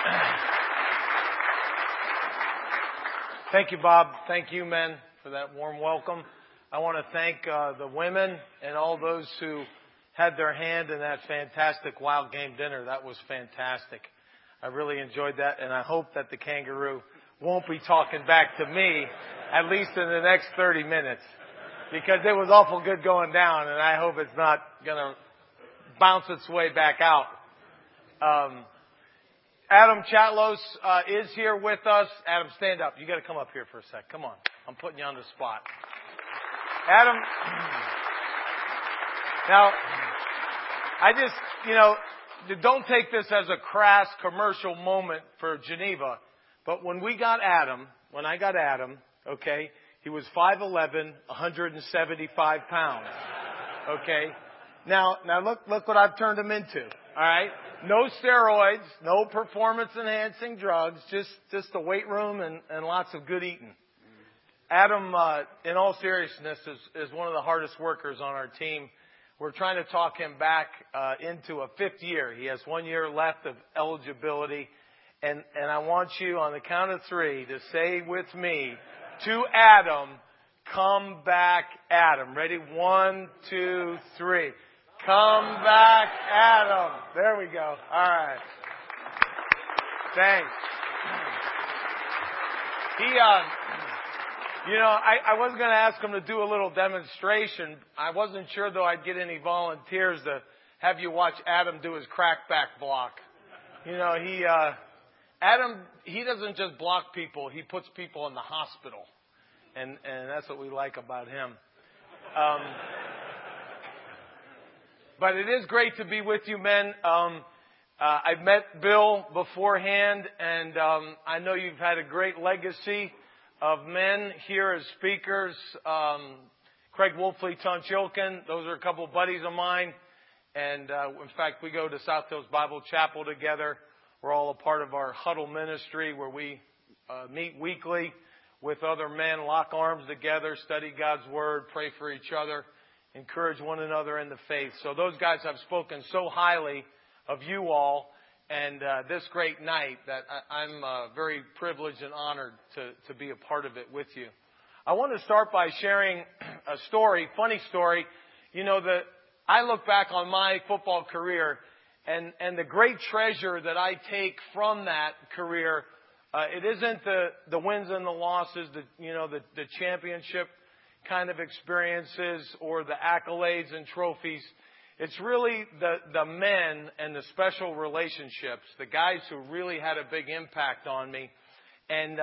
Thank you, Bob. Thank you, men, for that warm welcome. I want to thank the women and all those who had their hand in that fantastic Wild Game dinner. That was fantastic. I really enjoyed that, and I hope that the kangaroo won't be talking back to me, at least in the next 30 minutes, because it was awful good going down, and I hope it's not going to bounce its way back out. Adam Chatlos is here with us. Adam, stand up. You got to come up here for a sec. Come on. I'm putting you on the spot. Adam, now, I just, don't take this as a crass commercial moment for Geneva, but when I got Adam, okay, he was 5'11", 175 pounds, okay? Now look what I've turned him into, all right? No steroids, no performance-enhancing drugs, just the weight room and lots of good eating. Adam, in all seriousness, is one of the hardest workers on our team. We're trying to talk him back into a fifth year. He has 1 year left of eligibility. And I want you, on the count of three, to say with me, to Adam, come back, Adam. Ready? 1, 2, 3. Come back, Adam. There we go. All right. Thanks. I was going to ask him to do a little demonstration. I wasn't sure, though, I'd get any volunteers to have you watch Adam do his crackback block. Adam, he doesn't just block people. He puts people in the hospital. And that's what we like about him. But it is great to be with you, men. I've met Bill beforehand, and I know you've had a great legacy of men here as speakers. Craig Wolfley, Ton Chilkin, those are a couple of buddies of mine. And in fact, we go to South Hills Bible Chapel together. We're all a part of our huddle ministry where we meet weekly with other men, lock arms together, study God's Word, pray for each other, encourage one another in the faith. So those guys have spoken so highly of you all and this great night that I'm very privileged and honored to be a part of it with you. I want to start by sharing a story, funny story. I look back on my football career and the great treasure that I take from that career, it isn't the wins and the losses, the championship kind of experiences or the accolades and trophies. It's really the men and the special relationships, the guys who really had a big impact on me. And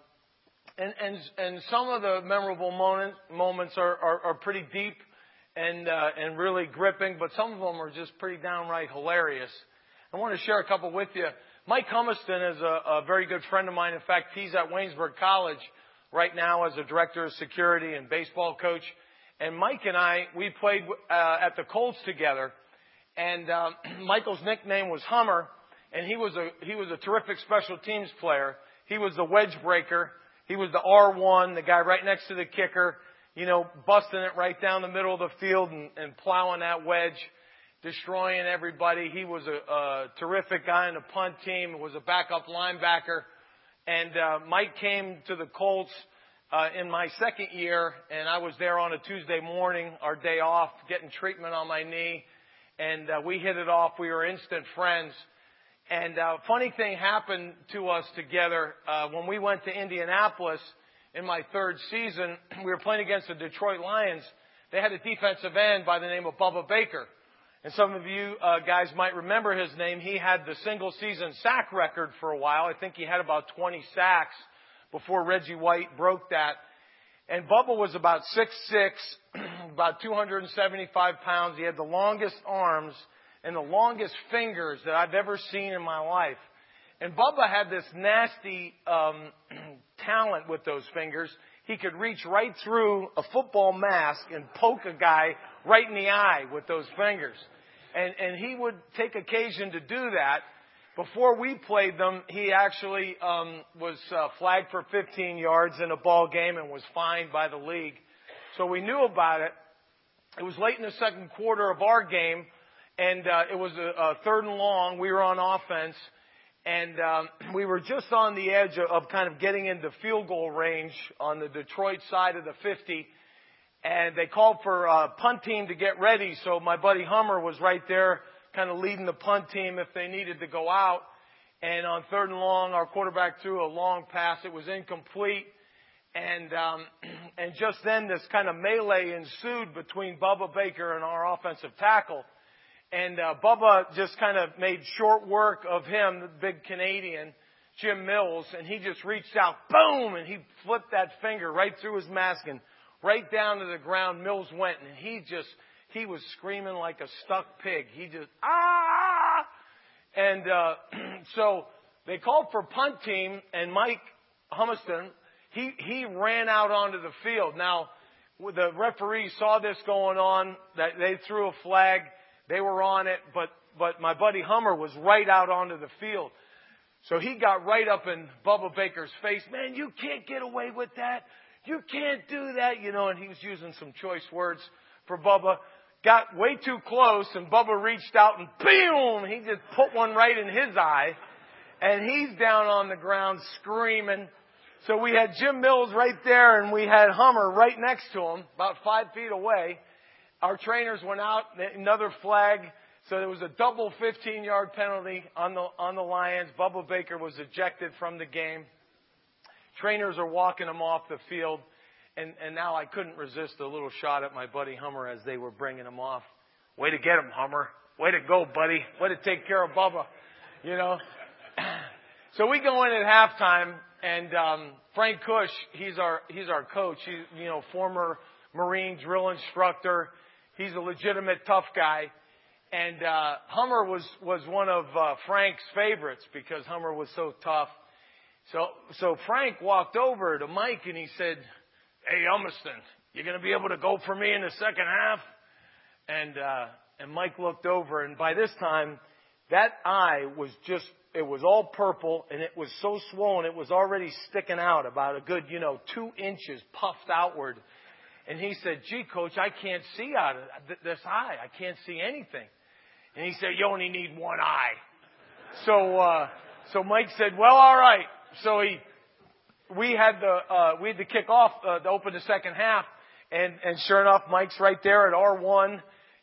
some of the memorable moments are pretty deep and really gripping, but some of them are just pretty downright hilarious. I want to share a couple with you. Mike Humiston is a very good friend of mine. In fact, he's at Waynesburg College right now as a director of security and baseball coach. And Mike and I, we played at the Colts together. And Michael's nickname was Hummer, and he was a terrific special teams player. He was the wedge breaker. He was the R1, the guy right next to the kicker, busting it right down the middle of the field and plowing that wedge, destroying everybody. He was a terrific guy on the punt team, was a backup linebacker. And Mike came to the Colts in my second year, and I was there on a Tuesday morning, our day off, getting treatment on my knee. And we hit it off. We were instant friends. And funny thing happened to us together when we went to Indianapolis in my third season. We were playing against the Detroit Lions. They had a defensive end by the name of Bubba Baker. And some of you guys might remember his name. He had the single-season sack record for a while. I think he had about 20 sacks before Reggie White broke that. And Bubba was about 6'6", about 275 pounds. He had the longest arms and the longest fingers that I've ever seen in my life. And Bubba had this nasty talent with those fingers. He could reach right through a football mask and poke a guy right in the eye with those fingers. And he would take occasion to do that. Before we played them, he actually was flagged for 15 yards in a ball game and was fined by the league. So we knew about it. It was late in the second quarter of our game, and it was a third and long. We were on offense, And we were just on the edge of kind of getting into field goal range on the Detroit side of the 50. And they called for a punt team to get ready. So my buddy Hummer was right there kind of leading the punt team if they needed to go out. And on 3rd and long, our quarterback threw a long pass. It was incomplete. And just then this kind of melee ensued between Bubba Baker and our offensive tackle. And Bubba just kind of made short work of him, the big Canadian, Jim Mills, and he just reached out, boom, and he flipped that finger right through his mask and right down to the ground. Mills went, and he was screaming like a stuck pig. He just, ah! And so they called for punt team, and Mike Humiston, he ran out onto the field. Now, the referee saw this going on, that they threw a flag. They were on it, but my buddy Hummer was right out onto the field. So he got right up in Bubba Baker's face. Man, you can't get away with that. You can't do that. You know, and he was using some choice words for Bubba. Got way too close, and Bubba reached out and boom! He just put one right in his eye. And he's down on the ground screaming. So we had Jim Mills right there, and we had Hummer right next to him, about 5 feet away. Our trainers went out, another flag, so there was a double 15-yard penalty on the Lions. Bubba Baker was ejected from the game. Trainers are walking him off the field, and now I couldn't resist a little shot at my buddy Hummer as they were bringing him off. Way to get him, Hummer. Way to go, buddy. Way to take care of Bubba, you know. So we go in at halftime, and Frank Cush, he's our coach. He's, you know, former Marine drill instructor. He's a legitimate tough guy. And Hummer was one of Frank's favorites because Hummer was so tough. So Frank walked over to Mike and he said, "Hey, Humiston, you going to be able to go for me in the second half?" And Mike looked over, and by this time, that eye was just, it was all purple, and it was so swollen, it was already sticking out about a good, 2 inches puffed outward. And he said, "Gee, Coach, I can't see out of this eye. I can't see anything." And he said, "You only need one eye." So Mike said, "Well, all right." So we had to kick off to open the second half, and sure enough, Mike's right there at R1,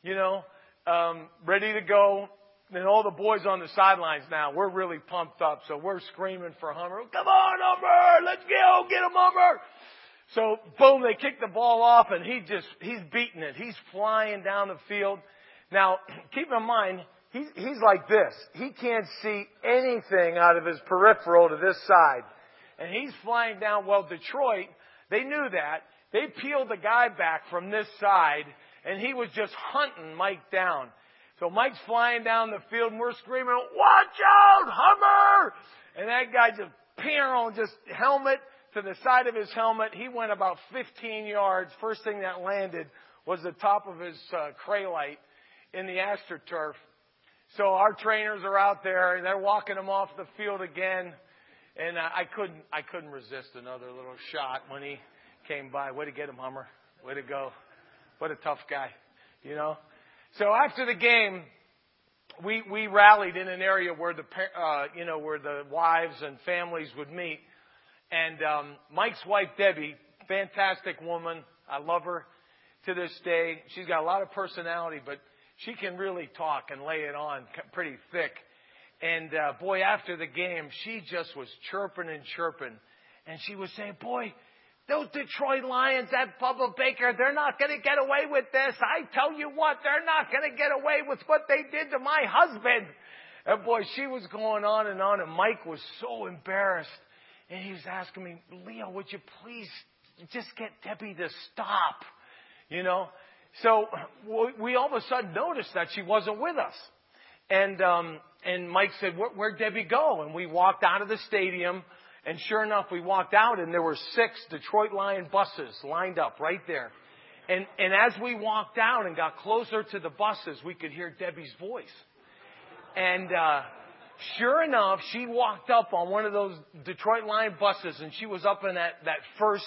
ready to go. And all the boys on the sidelines now, we're really pumped up, so we're screaming for Hummer. "Come on, Hummer! Let's go! Get him, Hummer!" So, boom, they kick the ball off, and he's beating it. He's flying down the field. Now, keep in mind, he's like this. He can't see anything out of his peripheral to this side. And he's flying down. Well, Detroit, they knew that. They peeled the guy back from this side, and he was just hunting Mike down. So Mike's flying down the field, and we're screaming, "Watch out, Hummer!" And that guy just helmet to the side of his helmet. He went about 15 yards. First thing that landed was the top of his craylite in the AstroTurf. So our trainers are out there, and they're walking him off the field again. And I couldn't resist another little shot when he came by. Way to get him, Hummer. Way to go. What a tough guy, So after the game, we rallied in an area where where the wives and families would meet. And Mike's wife, Debbie, fantastic woman. I love her to this day. She's got a lot of personality, but she can really talk and lay it on pretty thick. And boy, after the game, she just was chirping and chirping. And she was saying, "Boy, those Detroit Lions, that Bubba Baker, they're not going to get away with this. I tell you what, they're not going to get away with what they did to my husband." And boy, she was going on, and Mike was so embarrassed. And he was asking me, "Leo, would you please just get Debbie to stop?" So we all of a sudden noticed that she wasn't with us. And Mike said, "Where'd Debbie go?" And we walked out of the stadium. And sure enough, we walked out, and there were 6 Detroit Lion buses lined up right there. And as we walked out and got closer to the buses, we could hear Debbie's voice. And sure enough, she walked up on one of those Detroit Lion buses, and she was up in that first,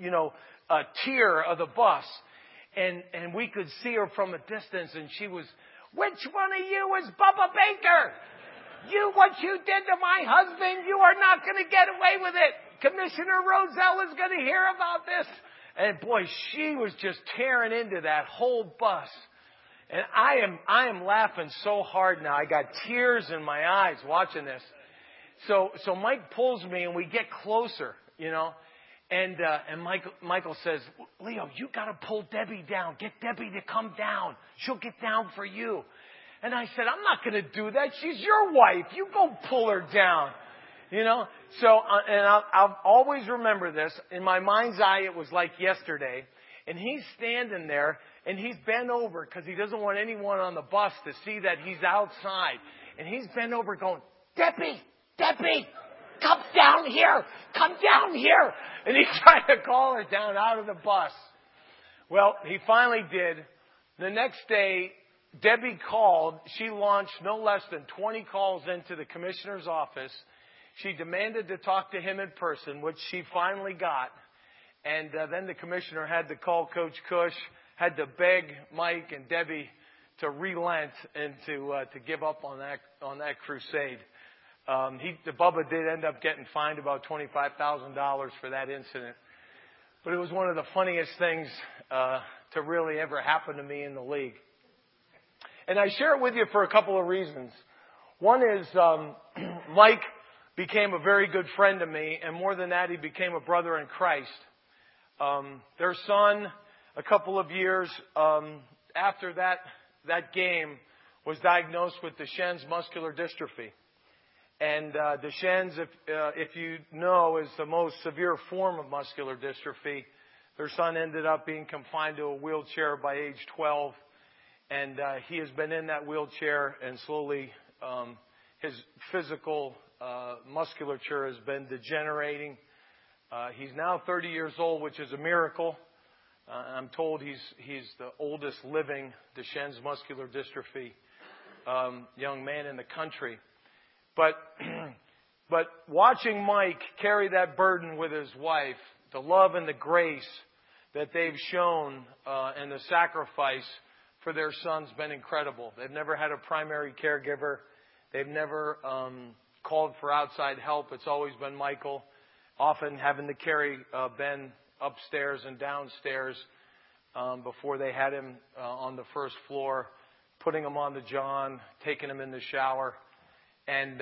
tier of the bus. And we could see her from a distance, and she was, "Which one of you is Bubba Baker?" What you did to my husband, you are not going to get away with it. Commissioner Roselle is going to hear about this. And boy, she was just tearing into that whole bus. And I am laughing so hard now. I got tears in my eyes watching this. So Mike pulls me and we get closer, And Michael says, Leo, you got to pull Debbie down. Get Debbie to come down. She'll get down for you. And I said, I'm not going to do that. She's your wife. You go pull her down. So, and I'll always remember this. In my mind's eye, it was like yesterday. And he's standing there and he's bent over because he doesn't want anyone on the bus to see that he's outside. And he's bent over going, Debbie, come down here. Come down here. And he's trying to call her down out of the bus. Well, he finally did. The next day, Debbie called. She launched no less than 20 calls into the commissioner's office. She demanded to talk to him in person, which she finally got. And then the commissioner had to call Coach Cush, had to beg Mike and Debbie to relent and to give up on that crusade. Bubba did end up getting fined about $25,000 for that incident. But it was one of the funniest things to really ever happen to me in the league. And I share it with you for a couple of reasons. One is Mike became a very good friend to me, and more than that, he became a brother in Christ. Their son, a couple of years after that game, was diagnosed with Duchenne's muscular dystrophy. And Duchenne's, if you know, is the most severe form of muscular dystrophy. Their son ended up being confined to a wheelchair by age 12. And he has been in that wheelchair, and slowly his physical musculature has been degenerating. He's now 30 years old, which is a miracle. I'm told he's the oldest living Duchenne's muscular dystrophy young man in the country. But watching Mike carry that burden with his wife, the love and the grace that they've shown and the sacrifice for their son's been incredible. They've never had a primary caregiver. They've never called for outside help. It's always been Michael, often having to carry Ben upstairs and downstairs before they had him on the first floor, putting him on the john, taking him in the shower. And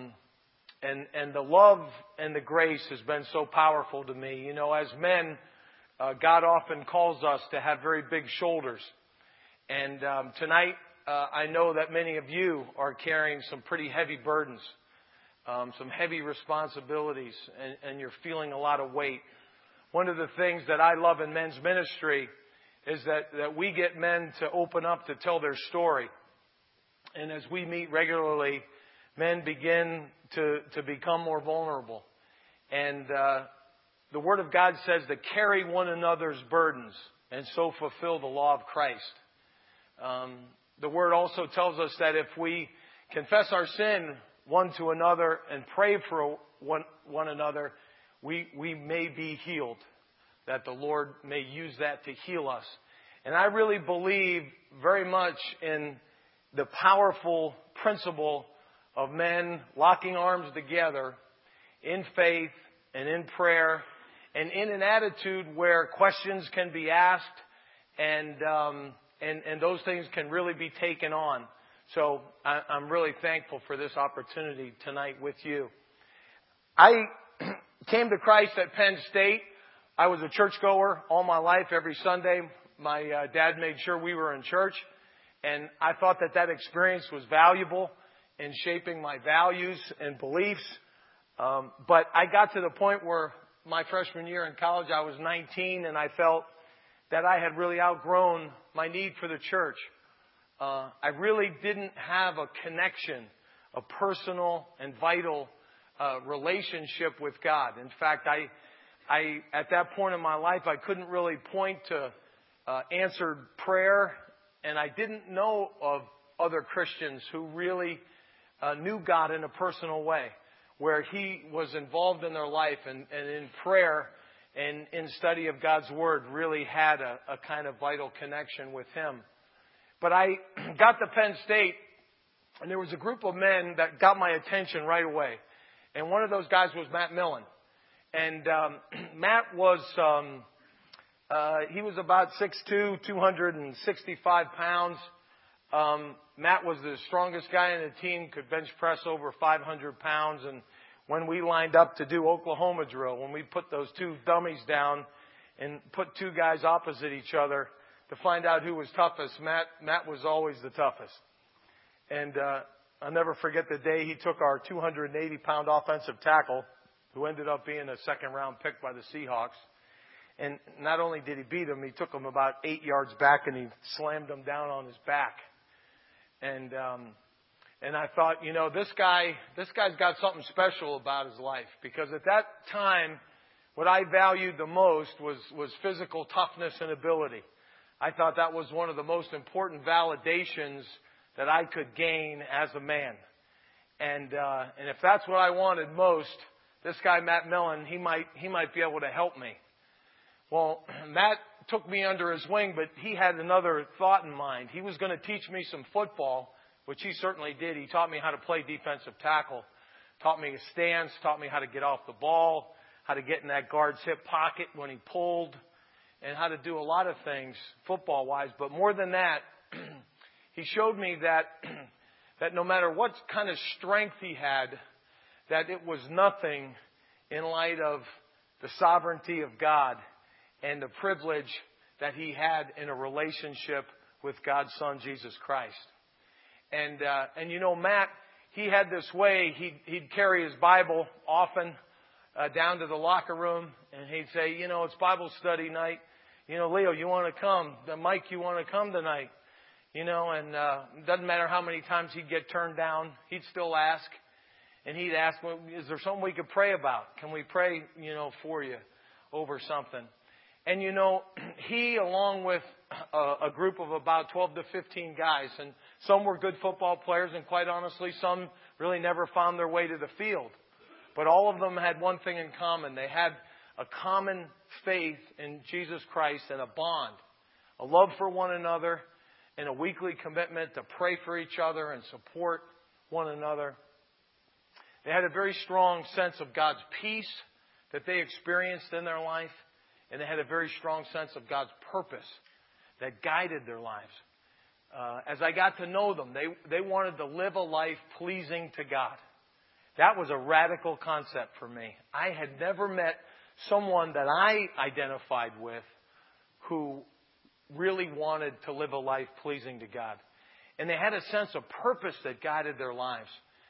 the love and the grace has been so powerful to me. As men, God often calls us to have very big shoulders. And tonight, I know that many of you are carrying some pretty heavy burdens, some heavy responsibilities, and you're feeling a lot of weight. One of the things that I love in men's ministry is that we get men to open up to tell their story. And as we meet regularly, men begin to become more vulnerable. And the Word of God says to carry one another's burdens and so fulfill the law of Christ. The Word also tells us that if we confess our sin one to another and pray for one another, we may be healed, that the Lord may use that to heal us. And I really believe very much in the powerful principle of men locking arms together in faith and in prayer and in an attitude where questions can be asked and those things can really be taken on. So I'm really thankful for this opportunity tonight with you. I came to Christ at Penn State. I was a churchgoer all my life, every Sunday. My dad made sure we were in church, and I thought that experience was valuable in shaping my values and beliefs. But I got to the point where my freshman year in college, I was 19, and I felt that I had really outgrown my need for the church. I really didn't have a connection, a personal and vital relationship with God. In fact, I at that point in my life, I couldn't really point to answered prayer, and I didn't know of other Christians who really knew God in a personal way, where He was involved in their life and in prayer and in study of God's Word really had a kind of vital connection with Him. But I got to Penn State, And there was a group of men that got my attention right away. And one of those guys was Matt Millen. And Matt was, he was about 6'2", 265 pounds. Matt was the strongest guy in the team, could bench press over 500 pounds. And when we lined up to do Oklahoma drill, when we put those two dummies down and put two guys opposite each other to find out who was toughest, Matt was always the toughest. And I'll never forget the day he took our 280-pound offensive tackle, who ended up being a second-round pick by the Seahawks. And not only did he beat him, he took him about 8 yards back and he slammed him down on his back. And I thought, this guy's got something special about his life, because at that time, what I valued the most was physical toughness and ability. I thought that was one of the most important validations that I could gain as a man. And if that's what I wanted most, this guy, Matt Millen, he might be able to help me. Well, Matt took me under his wing, but he had another thought in mind. He was going to teach me some football, which he certainly did. He taught me how to play defensive tackle, taught me a stance, taught me how to get off the ball, how to get in that guard's hip pocket when he pulled, and how to do a lot of things football-wise. But more than that, he showed me that no matter what kind of strength he had, that it was nothing in light of the sovereignty of God and the privilege that he had in a relationship with God's Son, Jesus Christ. And Matt, he had this way, he'd carry his Bible often down to the locker room, and he'd say, it's Bible study night. Leo, you want to come? Mike, you want to come tonight? And it doesn't matter how many times he'd get turned down, he'd still ask. And he'd ask, well, is there something we could pray about? Can we pray, for you over something? And, he, along with a group of about 12 to 15 guys, and some were good football players, and quite honestly, some really never found their way to the field. But all of them had one thing in common. They had a common faith in Jesus Christ and a bond, a love for one another, and a weekly commitment to pray for each other and support one another. They had a very strong sense of God's peace that they experienced in their life, and they had a very strong sense of God's purpose that guided their lives. As I got to know them, they wanted to live a life pleasing to God. That was a radical concept for me. I had never met someone that I identified with who really wanted to live a life pleasing to God. And they had a sense of purpose that guided their lives.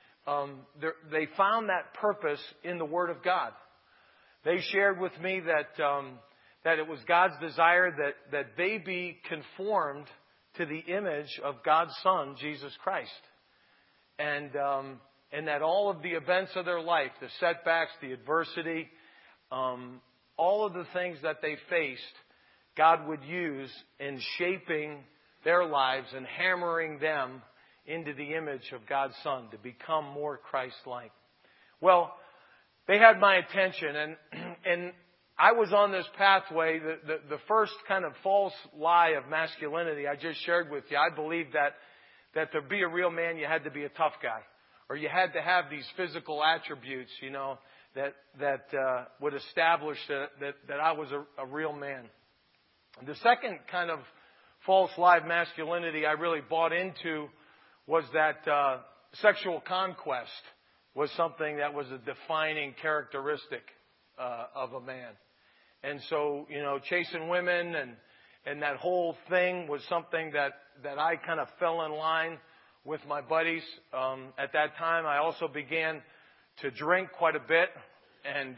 They found that purpose in the Word of God. They shared with me that it was God's desire that they be conformed to the image of God's Son, Jesus Christ. And that all of the events of their life, the setbacks, the adversity, all of the things that they faced, God would use in shaping their lives and hammering them into the image of God's Son to become more Christ-like. Well, they had my attention, and I was on this pathway. The first kind of false lie of masculinity I just shared with you. I believed that to be a real man, you had to be a tough guy, or you had to have these physical attributes, that would establish that I was a real man. The second kind of false lie of masculinity I really bought into was that sexual conquest was something that was a defining characteristic of a man. And so, chasing women and that whole thing was something that I kind of fell in line with my buddies. At that time, I also began to drink quite a bit, and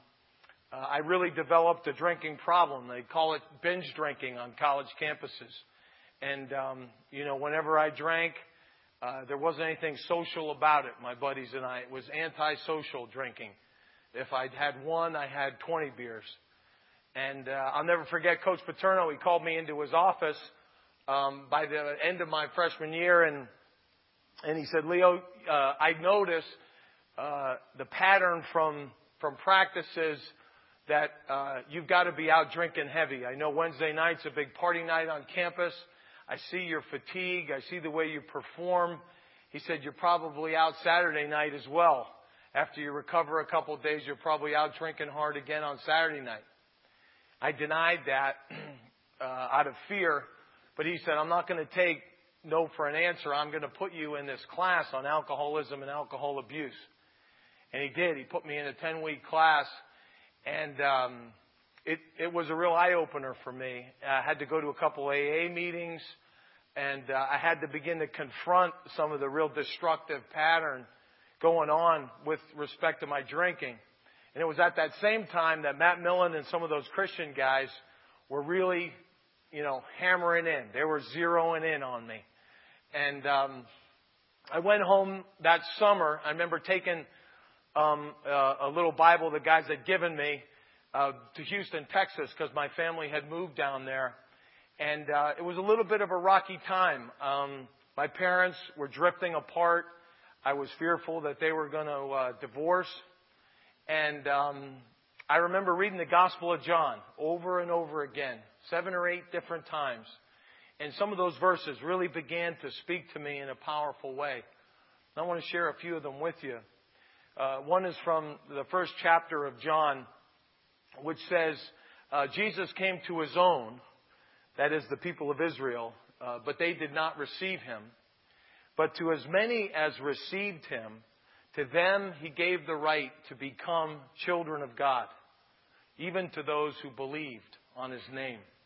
I really developed a drinking problem. They call it binge drinking on college campuses. And, whenever I drank, there wasn't anything social about it, my buddies and I. It was antisocial drinking. If I'd had one, I had 20 beers. And I'll never forget Coach Paterno. He called me into his office by the end of my freshman year, and he said, Leo, I noticed the pattern from practices that you've got to be out drinking heavy. I know Wednesday night's a big party night on campus. I see your fatigue. I see the way you perform. He said, you're probably out Saturday night as well. After you recover a couple of days, you're probably out drinking hard again on Saturday night. I denied that out of fear, but he said, I'm not going to take no for an answer. I'm going to put you in this class on alcoholism and alcohol abuse. And he did. He put me in a 10-week class, and it was a real eye-opener for me. I had to go to a couple AA meetings, and I had to begin to confront some of the real destructive pattern going on with respect to my drinking. And it was at that same time that Matt Millen and some of those Christian guys were really, hammering in. They were zeroing in on me. And I went home that summer. I remember taking a little Bible the guys had given me to Houston, Texas, because my family had moved down there. And it was a little bit of a rocky time. My parents were drifting apart. I was fearful that they were going to divorce. And I remember reading the Gospel of John over and over again, 7 or 8 different times. And some of those verses really began to speak to me in a powerful way. I want to share a few of them with you. One is from the first chapter of John, which says, Jesus came to his own, that is the people of Israel, but they did not receive him. But to as many as received him, to them he gave the right to become children of God, even to those who believed on his name.